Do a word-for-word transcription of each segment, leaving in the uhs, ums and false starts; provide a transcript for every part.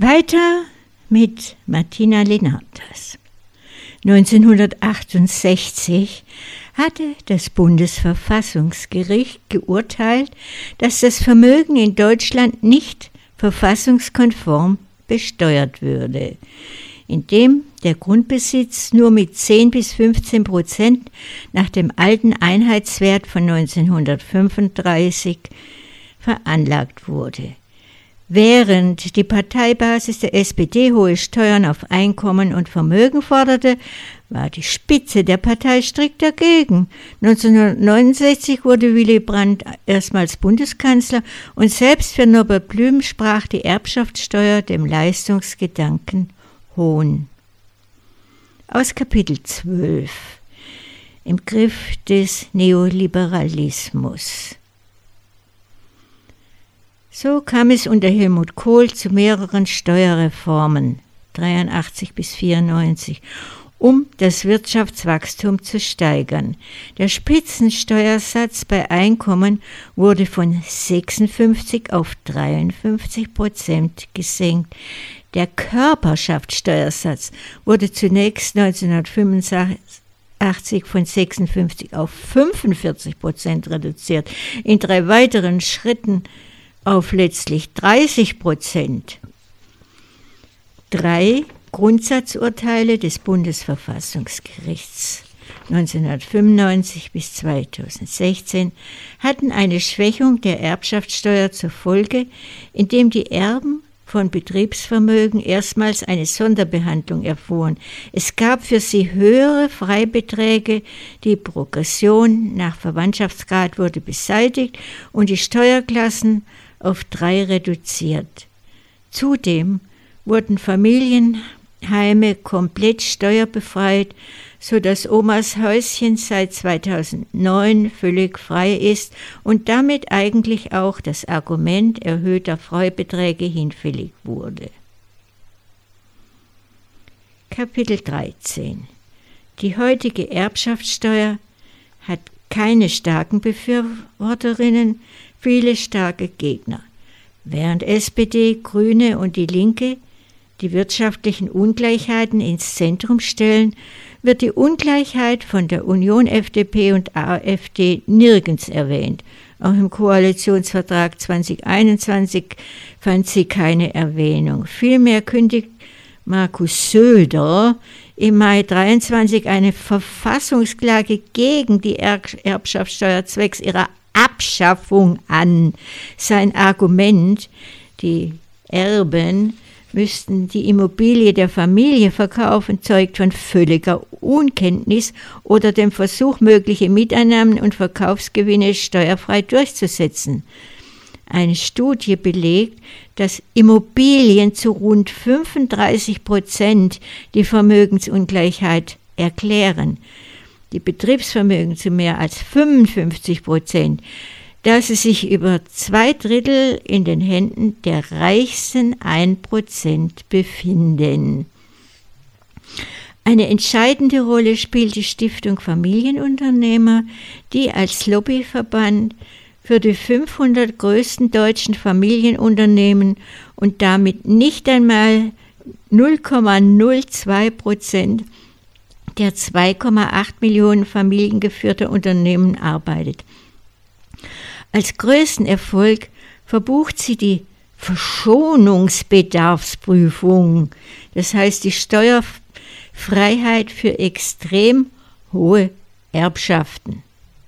Weiter mit Martina Lenartas. neunzehnhundertachtundsechzig hatte das Bundesverfassungsgericht geurteilt, dass das Vermögen in Deutschland nicht verfassungskonform besteuert würde, indem der Grundbesitz nur mit zehn bis fünfzehn Prozent nach dem alten Einheitswert von neunzehnhundertfünfunddreißig veranlagt wurde. Während die Parteibasis der S P D hohe Steuern auf Einkommen und Vermögen forderte, war die Spitze der Partei strikt dagegen. neunzehnhundertneunundsechzig wurde Willy Brandt erstmals Bundeskanzler und selbst für Norbert Blüm sprach die Erbschaftssteuer dem Leistungsgedanken Hohn. Aus Kapitel zwölf im Griff des Neoliberalismus. So kam es unter Helmut Kohl zu mehreren Steuerreformen, dreiundachtzig bis vierundneunzig, um das Wirtschaftswachstum zu steigern. Der Spitzensteuersatz bei Einkommen wurde von sechsundfünfzig auf dreiundfünfzig Prozent gesenkt. Der Körperschaftssteuersatz wurde zunächst neunzehnhundertfünfundachtzig von sechsundfünfzig auf fünfundvierzig Prozent reduziert, in drei weiteren Schritten auf letztlich dreißig Prozent. Drei Grundsatzurteile des Bundesverfassungsgerichts neunzehnhundertfünfundneunzig bis zweitausendsechzehn hatten eine Schwächung der Erbschaftssteuer zur Folge, indem die Erben von Betriebsvermögen erstmals eine Sonderbehandlung erfuhren. Es gab für sie höhere Freibeträge, die Progression nach Verwandtschaftsgrad wurde beseitigt und die Steuerklassen auf drei reduziert. Zudem wurden Familienheime komplett steuerbefreit, sodass Omas Häuschen seit zweitausendneun völlig frei ist und damit eigentlich auch das Argument erhöhter Freibeträge hinfällig wurde. Kapitel dreizehn. Die heutige Erbschaftssteuer hat keine starken Befürworterinnen, viele starke Gegner. Während S P D, Grüne und die Linke die wirtschaftlichen Ungleichheiten ins Zentrum stellen, wird die Ungleichheit von der Union, F D P und AfD nirgends erwähnt. Auch im Koalitionsvertrag zweitausendeinundzwanzig fand sie keine Erwähnung. Vielmehr kündigt Markus Söder im Mai dreiundzwanzig eine Verfassungsklage gegen die Erbschaftssteuer zwecks ihrer Abschaffung an. Sein Argument, die Erben müssten die Immobilie der Familie verkaufen, zeugt von völliger Unkenntnis oder dem Versuch, mögliche Mieteinnahmen und Verkaufsgewinne steuerfrei durchzusetzen. Eine Studie belegt, dass Immobilien zu rund fünfunddreißig Prozent die Vermögensungleichheit erklären, die Betriebsvermögen zu mehr als fünfundfünfzig Prozent, dass sie sich über zwei Drittel in den Händen der reichsten ein Prozent befinden. Eine entscheidende Rolle spielt die Stiftung Familienunternehmer, die als Lobbyverband für die fünfhundert größten deutschen Familienunternehmen und damit nicht einmal null Komma null zwei Prozent der zwei Komma acht Millionen familiengeführter Unternehmen arbeitet. Als größten Erfolg verbucht sie die Verschonungsbedarfsprüfung, das heißt die Steuerfreiheit für extrem hohe Erbschaften.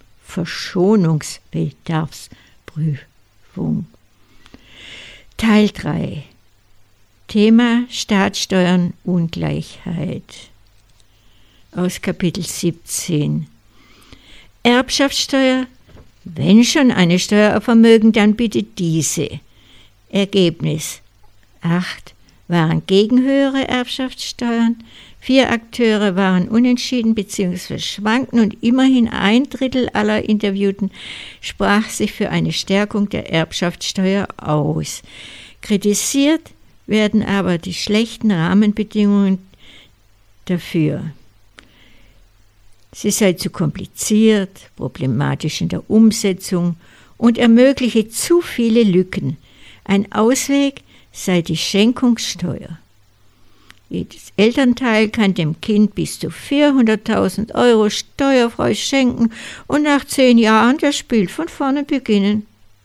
Verschonungsbedarfsprüfung. Teil drei. Thema Staatssteuern Ungleichheit. Aus Kapitel siebzehn. Erbschaftssteuer. Wenn schon eine Steuer auf Vermögen, dann bitte diese. Ergebnis. Acht waren gegen höhere Erbschaftssteuern, vier Akteure waren unentschieden bzw. schwankten und immerhin ein Drittel aller Interviewten sprach sich für eine Stärkung der Erbschaftssteuer aus. Kritisiert werden aber die schlechten Rahmenbedingungen dafür. Sie sei zu kompliziert, problematisch in der Umsetzung und ermögliche zu viele Lücken. Ein Ausweg sei die Schenkungssteuer. Jedes Elternteil kann dem Kind bis zu vierhunderttausend Euro steuerfrei schenken und nach zehn Jahren das Spiel von vorne beginnen.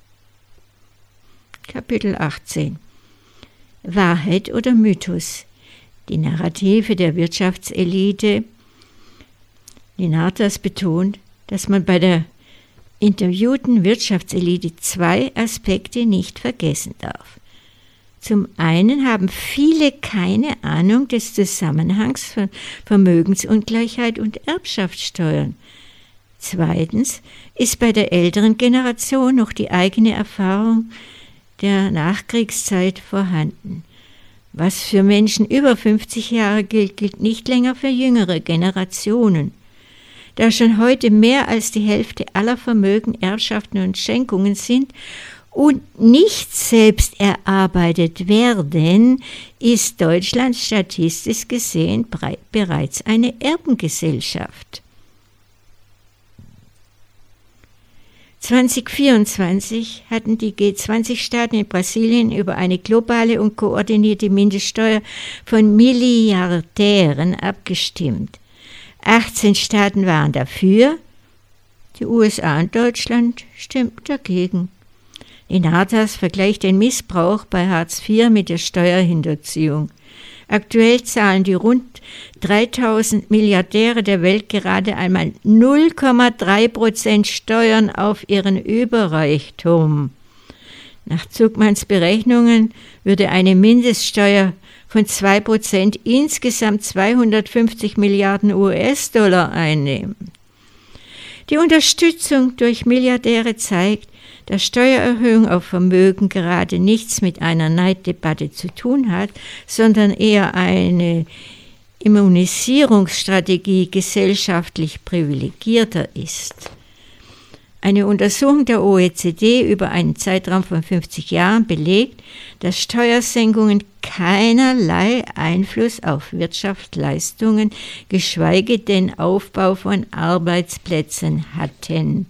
Kapitel achtzehn. Wahrheit oder Mythos? Die Narrative der Wirtschaftselite. Linatas betont, dass man bei der interviewten Wirtschaftselite zwei Aspekte nicht vergessen darf. Zum einen haben viele keine Ahnung des Zusammenhangs von Vermögensungleichheit und Erbschaftssteuern. Zweitens ist bei der älteren Generation noch die eigene Erfahrung der Nachkriegszeit vorhanden. Was für Menschen über fünfzig Jahre gilt, gilt nicht länger für jüngere Generationen. Da schon heute mehr als die Hälfte aller Vermögen, Erbschaften und Schenkungen sind und nicht selbst erarbeitet werden, ist Deutschland statistisch gesehen bereits eine Erbengesellschaft. zwanzig vierundzwanzig hatten die G zwanzig Staaten in Brasilien über eine globale und koordinierte Mindeststeuer von Milliardären abgestimmt. achtzehn Staaten waren dafür, die U S A und Deutschland stimmten dagegen. Linatas vergleicht den Missbrauch bei Hartz vier mit der Steuerhinterziehung. Aktuell zahlen die rund dreitausend Milliardäre der Welt gerade einmal null Komma drei Prozent Steuern auf ihren Überreichtum. Nach Zuckmanns Berechnungen würde eine Mindeststeuer von zwei Prozent insgesamt zweihundertfünfzig Milliarden U S-Dollar einnehmen. Die Unterstützung durch Milliardäre zeigt, dass Steuererhöhung auf Vermögen gerade nichts mit einer Neiddebatte zu tun hat, sondern eher eine Immunisierungsstrategie gesellschaftlich Privilegierter ist. Eine Untersuchung der O E C D über einen Zeitraum von fünfzig Jahren belegt, dass Steuersenkungen keinerlei Einfluss auf Wirtschaftsleistungen, geschweige denn Aufbau von Arbeitsplätzen hatten.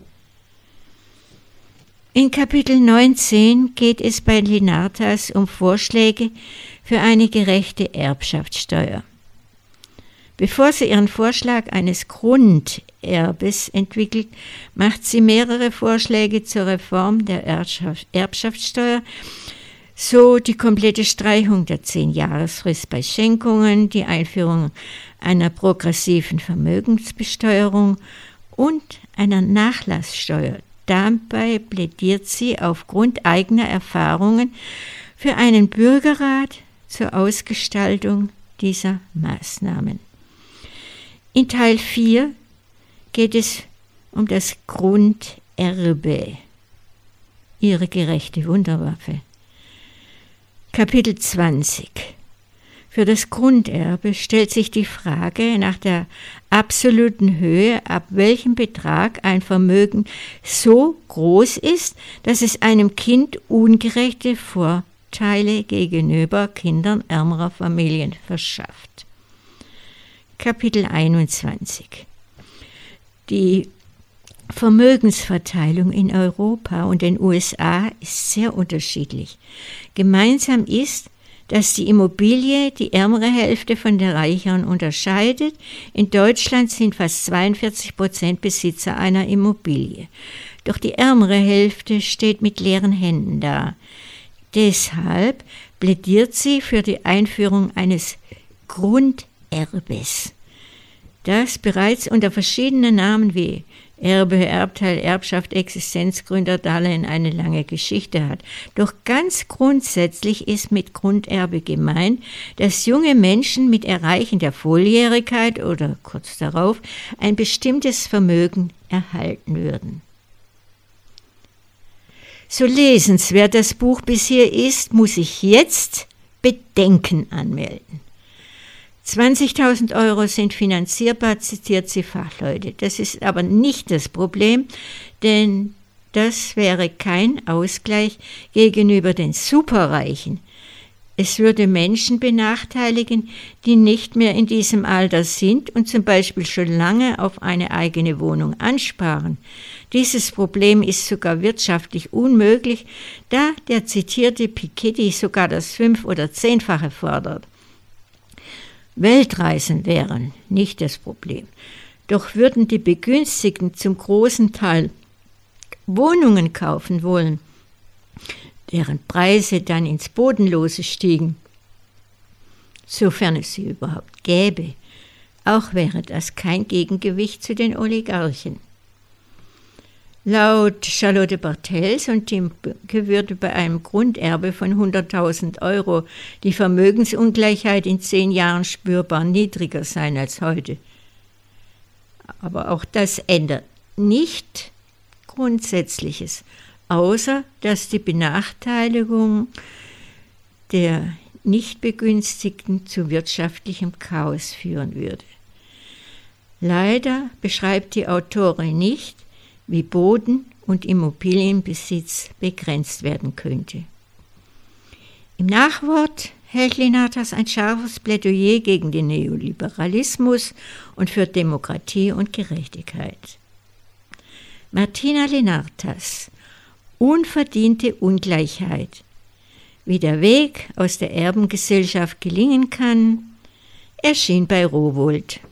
In Kapitel neunzehn geht es bei Linatas um Vorschläge für eine gerechte Erbschaftssteuer. Bevor sie ihren Vorschlag eines Grunderbes entwickelt, macht sie mehrere Vorschläge zur Reform der Erbschaftssteuer, so die komplette Streichung der zehn-Jahresfrist bei Schenkungen, die Einführung einer progressiven Vermögensbesteuerung und einer Nachlasssteuer. Dabei plädiert sie aufgrund eigener Erfahrungen für einen Bürgerrat zur Ausgestaltung dieser Maßnahmen. In Teil vier geht es um das Grunderbe, ihre gerechte Wunderwaffe. Kapitel zwanzig. Für das Grunderbe stellt sich die Frage nach der absoluten Höhe, ab welchem Betrag ein Vermögen so groß ist, dass es einem Kind ungerechte Vorteile gegenüber Kindern ärmerer Familien verschafft. Kapitel einundzwanzig. Die Vermögensverteilung in Europa und den U S A ist sehr unterschiedlich. Gemeinsam ist, dass die Immobilie die ärmere Hälfte von der reicheren unterscheidet. In Deutschland sind fast zweiundvierzig Prozent Besitzer einer Immobilie. Doch die ärmere Hälfte steht mit leeren Händen da. Deshalb plädiert sie für die Einführung eines Grunderbes, das bereits unter verschiedenen Namen wie Erbe, Erbteil, Erbschaft, Existenzgründerdarlehen eine lange Geschichte hat. Doch ganz grundsätzlich ist mit Grunderbe gemeint, dass junge Menschen mit Erreichen der Volljährigkeit oder kurz darauf ein bestimmtes Vermögen erhalten würden. So lesenswert das Buch bisher ist, muss ich jetzt Bedenken anmelden. zwanzigtausend Euro sind finanzierbar, zitiert sie Fachleute. Das ist aber nicht das Problem, denn das wäre kein Ausgleich gegenüber den Superreichen. Es würde Menschen benachteiligen, die nicht mehr in diesem Alter sind und zum Beispiel schon lange auf eine eigene Wohnung ansparen. Dieses Problem ist sogar wirtschaftlich unmöglich, da der zitierte Piketty sogar das Fünf- oder Zehnfache fordert. Weltreisen wären nicht das Problem, doch würden die Begünstigten zum großen Teil Wohnungen kaufen wollen, deren Preise dann ins Bodenlose stiegen, sofern es sie überhaupt gäbe. Auch wäre das kein Gegengewicht zu den Oligarchen. Laut Charlotte Bartels und Thiemke würde bei einem Grunderbe von hunderttausend Euro die Vermögensungleichheit in zehn Jahren spürbar niedriger sein als heute. Aber auch das ändert nicht Grundsätzliches, außer dass die Benachteiligung der Nichtbegünstigten zu wirtschaftlichem Chaos führen würde. Leider beschreibt die Autorin nicht, wie Boden- und Immobilienbesitz begrenzt werden könnte. Im Nachwort hält Linatas ein scharfes Plädoyer gegen den Neoliberalismus und für Demokratie und Gerechtigkeit. Martina Linatas Unverdiente Ungleichheit. Wie der Weg aus der Erbengesellschaft gelingen kann, erschien bei Rowohlt.